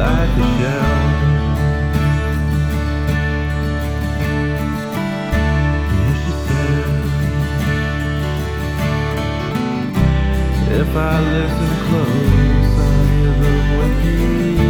like a shell. And she said, if I listen close, I hear the wind.